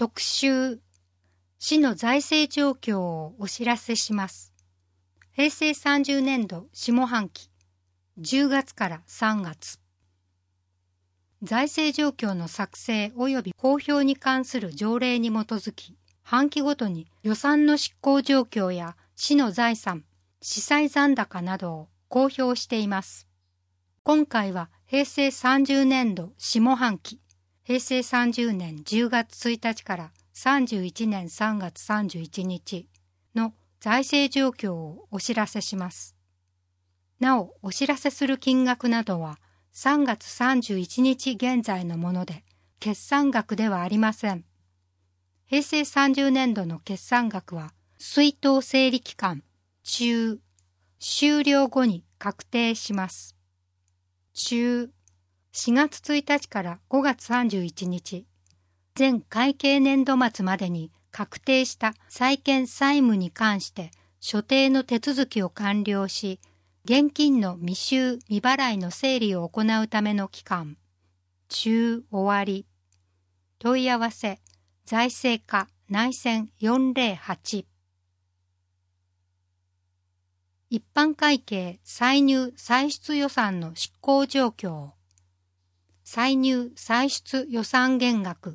特集、市の財政状況をお知らせします。平成30年度下半期、10月から3月。財政状況の作成及び公表に関する条例に基づき、半期ごとに予算の執行状況や市の財産、司債残高などを公表しています。今回は平成30年度下半期、平成30年10月1日から31年3月31日の財政状況をお知らせします。なお、お知らせする金額などは3月31日現在のもので、決算額ではありません。平成30年度の決算額は、出納整理期間中、終了後に確定します。中、4月1日から5月31日、前会計年度末までに確定した債権債務に関して所定の手続きを完了し、現金の未収未払いの整理を行うための期間、中終わり。問い合わせ、財政課内線408。一般会計歳入歳出予算の執行状況。歳入歳出予算減額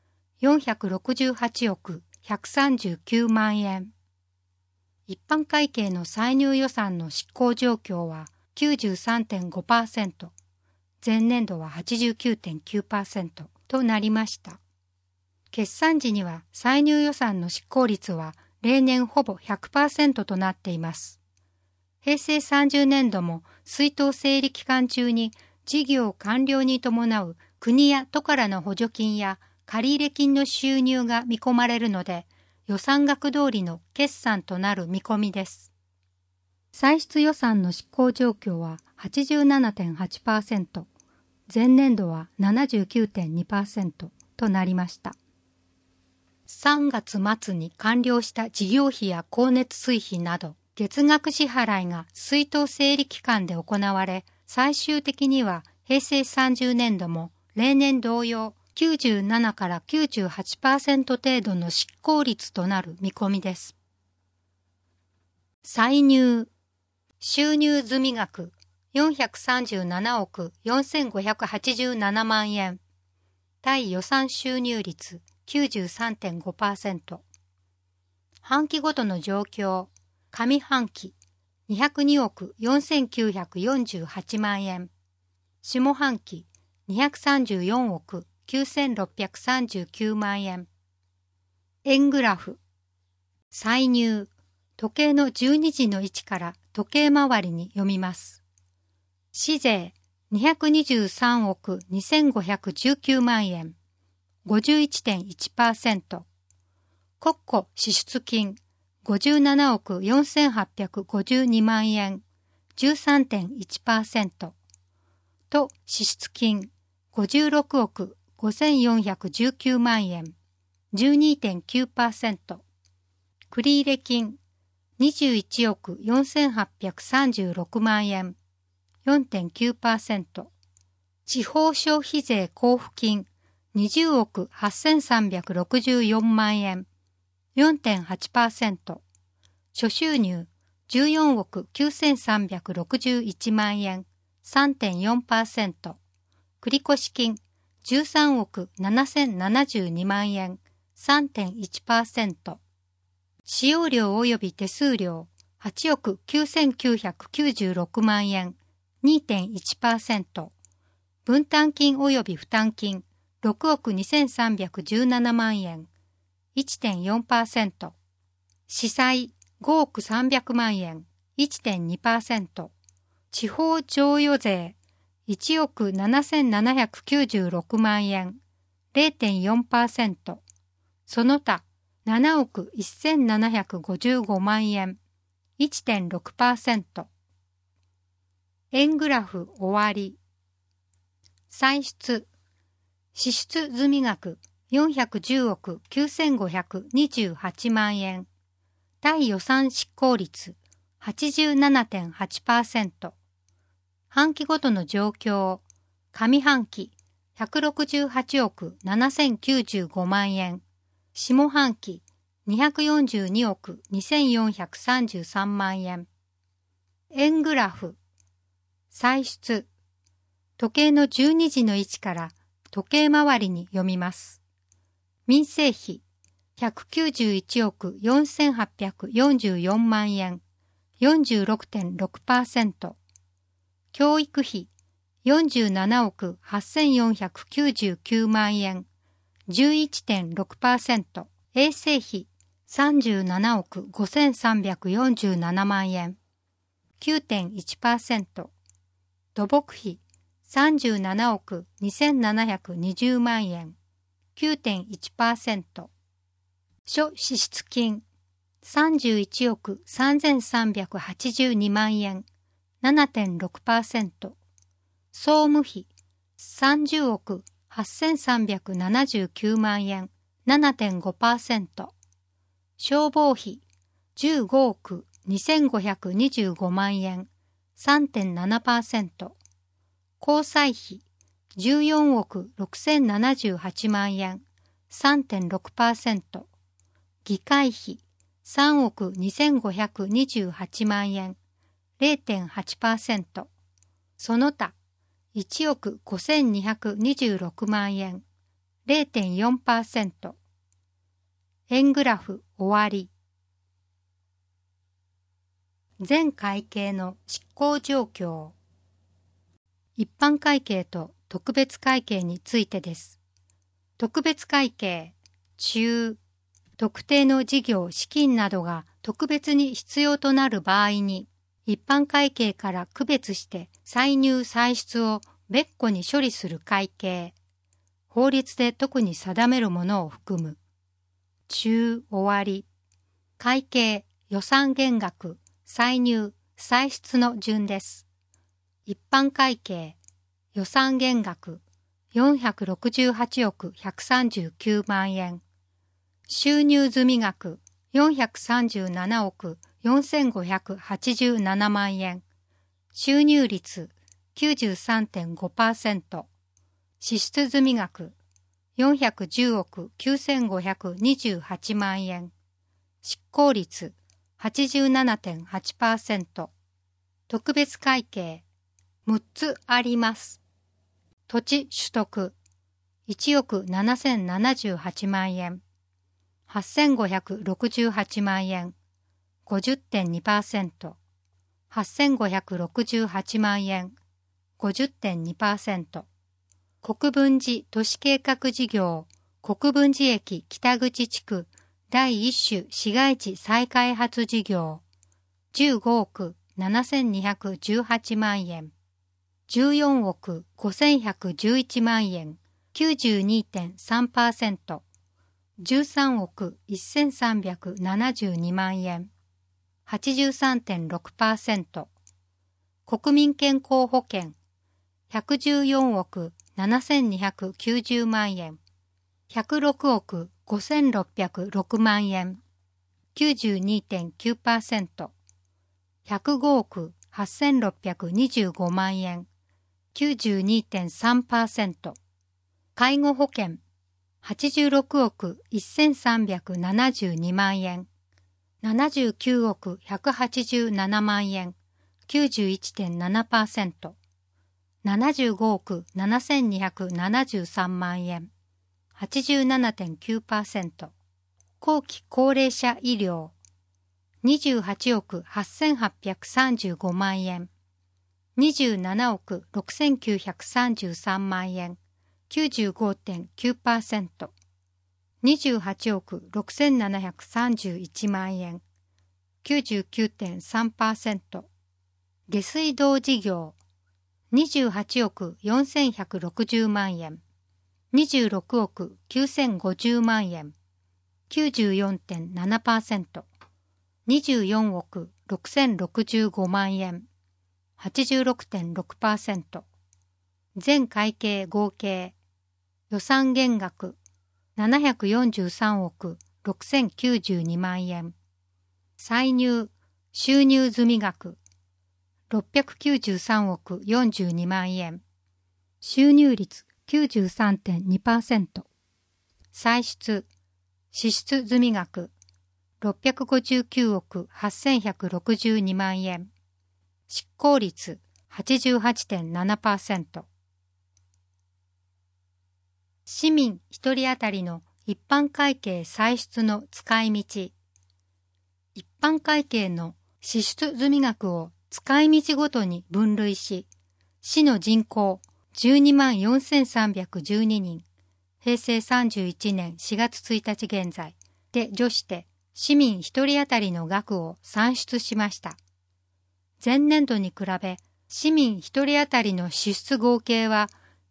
468億139万円。一般会計の歳入予算の執行状況は 93.5%、前年度は 89.9% となりました。決算時には歳入予算の執行率は例年ほぼ 100% となっています。平成30年度も出納整理期間中に事業完了に伴う国や都からの補助金や借入金の収入が見込まれるので、予算額通りの決算となる見込みです。歳出予算の執行状況は 87.8%、前年度は 79.2% となりました。3月末に完了した事業費や光熱水費など、月額支払いが出納整理期間で行われ、最終的には平成30年度も例年同様97から 98% 程度の執行率となる見込みです。歳入、収入済額437億4587万円。対予算収入率 93.5%。半期ごとの状況、上半期202億4948万円。下半期234億9639万円。円グラフ。歳入。時計の12時の位置から時計回りに読みます。市税223億2519万円。51.1%。国庫支出金57億4852万円。13.1%。と支出金56億5419万円。12.9%。繰入金21億4836万円。4.9%。地方消費税交付金20億8364万円。4.8%。諸収入14億9361万円。3.4%。繰越金13億7072万円。3.1%。使用料及び手数料8億9996万円。2.1%。分担金及び負担金6億2317万円。1.4%。司債5億300万円。1.2%。地方譲与税1億7796万円。0.4%。その他7億1755万円。1.6%。円グラフ終わり。歳出。支出済額410億9528万円。対予算執行率 87.8%。半期ごとの状況。上半期168億7095万円。 下半期242億2433万円。円グラフ。歳出。時計の12時の位置から時計回りに読みます。民生費191億4844万円。46.6%。教育費47億8499万円。11.6%。衛生費37億5347万円。9.1%。土木費37億2720万円。9.1%。諸支出金31億3382万円。7.6%。総務費30億8379万円。7.5%。消防費15億2525万円。3.7%。交際費14億6078万円。3.6%。議会費3億2528万円。0.8%。その他1億5226万円。0.4%。円グラフ終わり。全会計の執行状況。一般会計と特別会計についてです。特別会計、中、特定の事業資金などが特別に必要となる場合に、一般会計から区別して歳入歳出を別個に処理する会計。法律で特に定めるものを含む。中終わり。会計、予算減額、歳入、歳出の順です。一般会計、予算減額、468億139万円。収入済額、437億4587万円。収入率、93.5%。支出済額、410億9528万円。執行率、87.8%。特別会計、6つあります。土地取得、1億7078万円。8568万円。50.2%。8568万円。50.2%。国分寺都市計画事業、国分寺駅北口地区第1種市街地再開発事業、15億7218万円。14億5111万円。92.3%。13億1372万円。83.6%。国民健康保険。114億7290万円。106億5606万円。92.9%。105億8625万円。92.3%。介護保険。86億1372万円。79億187万円。91.7%。75億7273万円。87.9%。後期高齢者医療。28億8835万円。27億6933万円。95.9%。28億6731万円。99.3%。下水道事業。28億4160万円。26億9050万円。94.7%。24億6065万円。86.6%。全会計合計。予算減額。743億6092万円。歳入、収入済額。693億42万円。収入率 93.2%。歳出、 支出済額659億8162万円。執行率 88.7%。市民1人当たりの一般会計歳出の使い道。一般会計の支出済額を使い道ごとに分類し、市の人口12万4312人、平成31年4月1日現在で除して市民1人当たりの額を算出しました。前年度に比べ市民1人当たりの支出合計は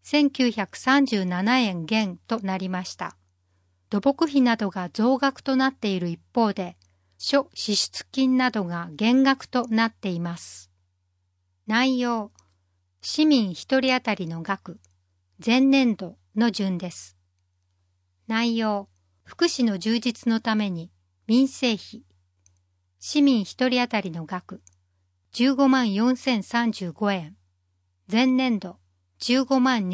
1937円減となりました。土木費などが増額となっている一方で、諸支出金などが減額となっています。内容、市民1人当たりの額、前年度の順です。内容、福祉の充実のために民生費、市民1人当たりの額、15万4035円、前年度15万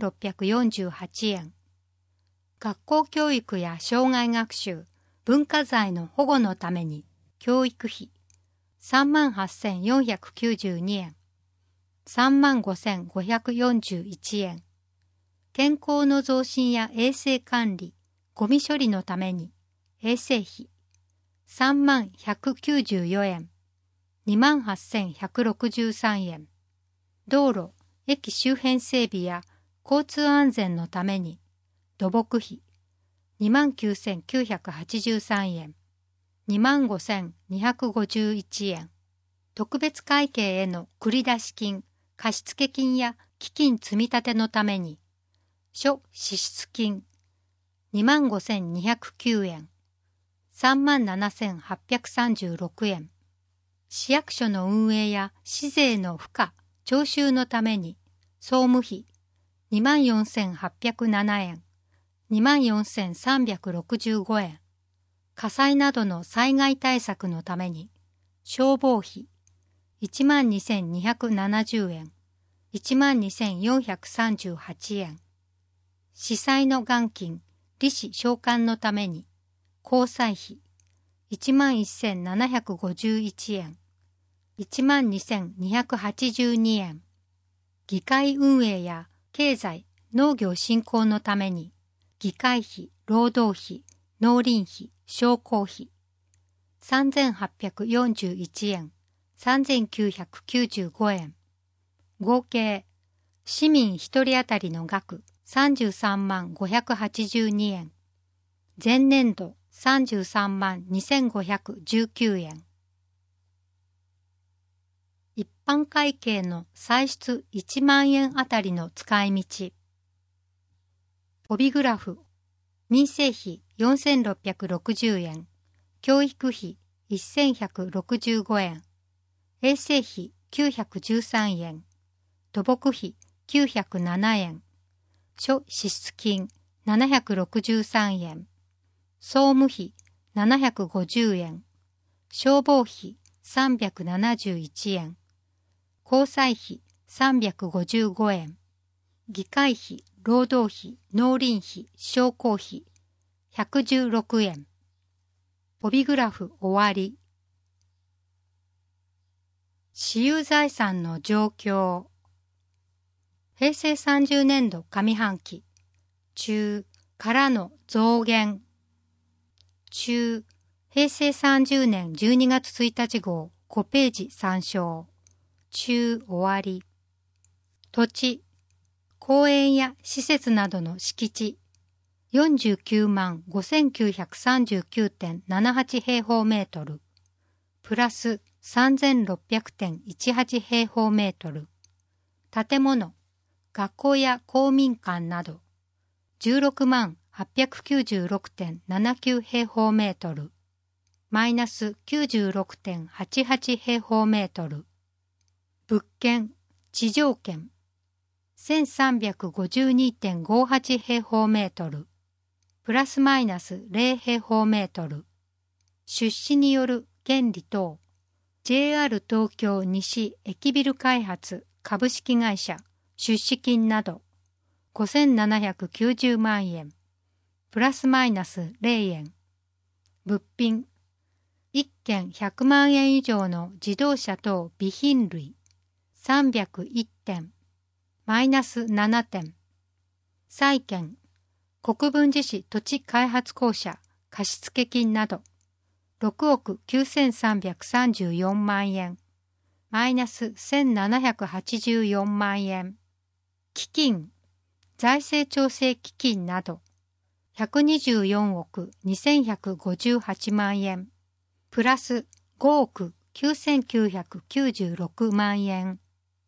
2648円。学校教育や生涯学習、文化財の保護のために教育費3万8492円、3万5541円。健康の増進や衛生管理、ゴミ処理のために衛生費3万194円、2万8163円。道路、駅周辺整備や交通安全のために土木費2万9983円、2万5251円。特別会計への繰出金、貸付金や基金積立のために諸支出金2万5209円、3万7836円。市役所の運営や市税の付加、徴収のために総務費2万4807円、2万4365円。火災などの災害対策のために消防費1万2270円、1万2438円。司祭の元金、利子償還のために交際費1万1751円、1万2282円。議会運営や経済、農業振興のために議会費、労働費、農林費、商工費3841円、3995円。合計、市民1人当たりの額33万582円。前年度33万2519円。一般会計の歳出1万円あたりの使い道。帯グラフ。民生費4660円。教育費1165円。衛生費913円。土木費907円。諸支出金763円。総務費750円。消防費371円。交際費355円。議会費、労働費、農林費、商工費116円。帯グラフ終わり。私有財産の状況。平成30年度上半期中からの増減。中、平成30年12月1日号5ページ参照。中終わり。土地、公園や施設などの敷地、49万5939.78 平方メートル、プラス 3600.18 平方メートル。建物、学校や公民館など、16万896.79 平方メートル、マイナス 96.88 平方メートル。物件、地上権、1352.58 平方メートル、プラスマイナス0平方メートル。出資による権利等、JR 東京西駅ビル開発株式会社出資金など5790万円、プラスマイナス0円。 物品。1件100万円以上の自動車等備品類301点、マイナス7点。債券。国分寺市土地開発公社貸付金など6億9334万円、マイナス1784万円。基金。財政調整基金など124億2158万円、プラス5億9996万円。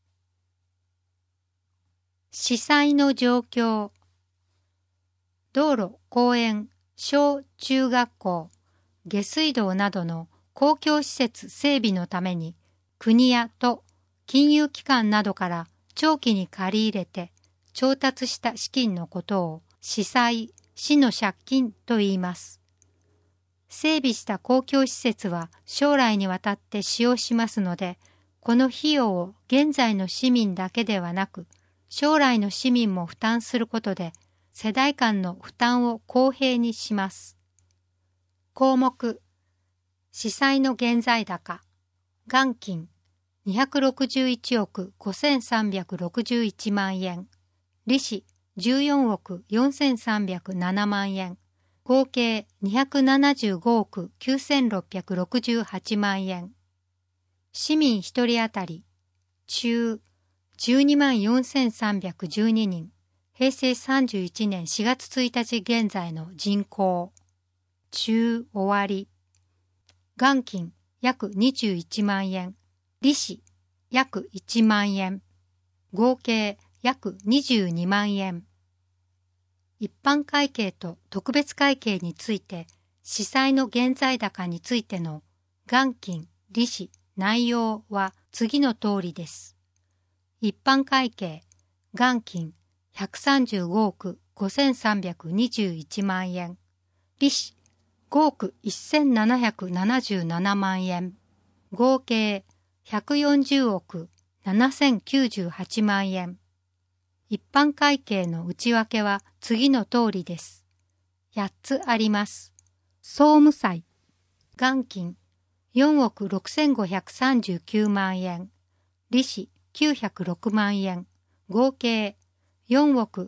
司祭の状況。道路、公園、小中学校、下水道などの公共施設整備のために国や都、金融機関などから長期に借り入れて調達した資金のことを司祭、市の借金と言います。整備した公共施設は将来にわたって使用しますので、この費用を現在の市民だけではなく、将来の市民も負担することで、世代間の負担を公平にします。項目。司祭の現在高。元金261億5361万円。利子14億4307万円。合計275億9668万円。市民一人当たり、中12万4312人。平成31年4月1日現在の人口。中終わり。元金約21万円。利子約1万円。合計約22万円。一般会計と特別会計について、司祭の現在高についての元金、利子、内容は次の通りです。一般会計、元金135億5321万円。利子5億1777万円。合計140億7098万円。一般会計の内訳は次の通りです。8つあります。総務債。元金4億6539万円。利子906万円。合計4億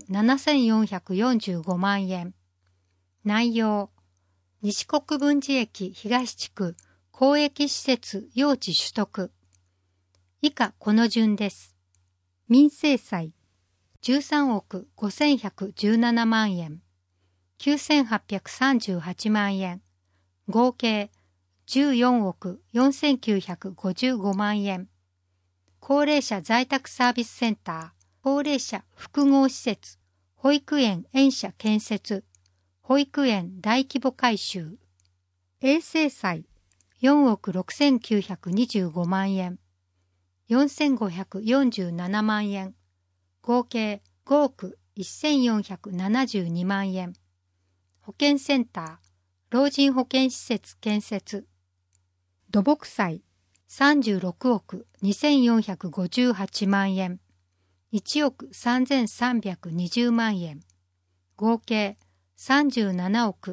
7445万円。内容。西国分寺駅東地区公益施設用地取得。以下この順です。民生債。13億5117万円。9838万円。合計14億4955万円。高齢者在宅サービスセンター、高齢者複合施設、保育園園舎建設、保育園大規模改修。衛生債4億6925万円。4547万円。合計5億1472万円。保健センター、老人保健施設建設。土木債36億2458万円。1億3320万円。合計37億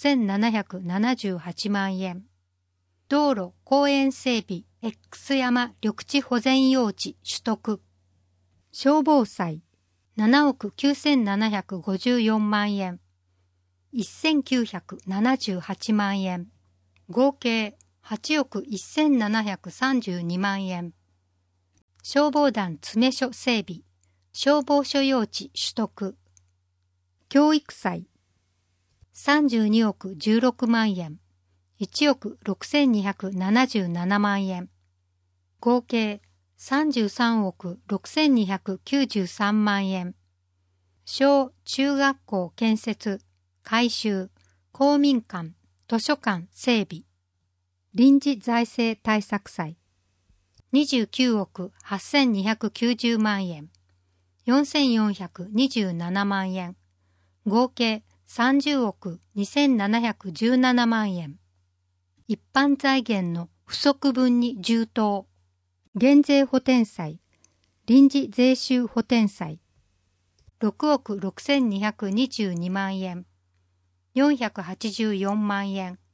5778万円。道路公園整備 X 山緑地保全用地取得。消防債7億9754万円。1978万円。合計8億1732万円。消防団詰所整備、消防署用地取得。教育債32億16万円。1億6277万円。合計33億6293万円。小中学校建設、改修、公民館、図書館整備。臨時財政対策債29億8290万円。4427万円。合計30億2717万円。一般財源の不足分に充当。減税補填債、臨時税収補填債。6億6222万円。484万円。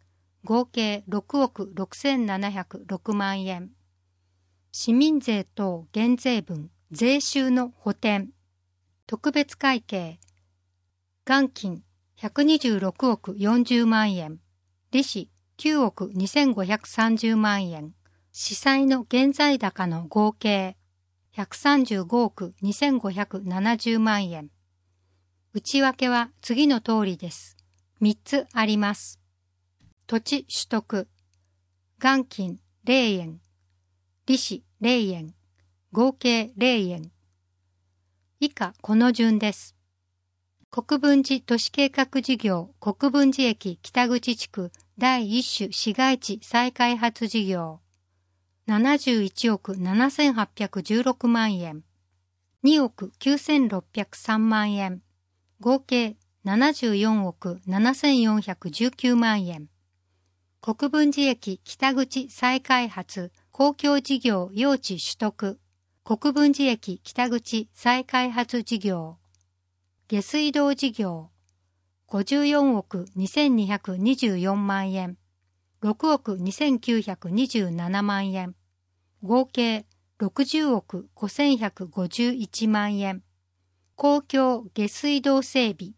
合計6億6706万円。市民税等減税分、税収の補填。特別会計。元金126億40万円。利子9億2530万円。司債の現在高の合計135億2570万円。内訳は次の通りです。3つあります。土地取得。元金0円。利子0円。合計0円。以下この順です。国分寺都市計画事業国分寺駅北口地区第1種市街地再開発事業。71億7816万円。2億9603万円。合計74億7419万円。国分寺駅北口再開発公共事業用地取得。国分寺駅北口再開発事業。下水道事業。54億2224万円。6億2927万円。合計60億5151万円。公共下水道整備。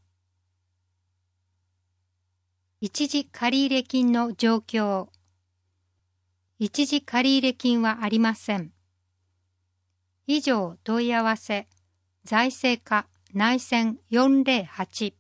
一時借入金の状況。一時借入金はありません。以上問い合わせ。財政課内線408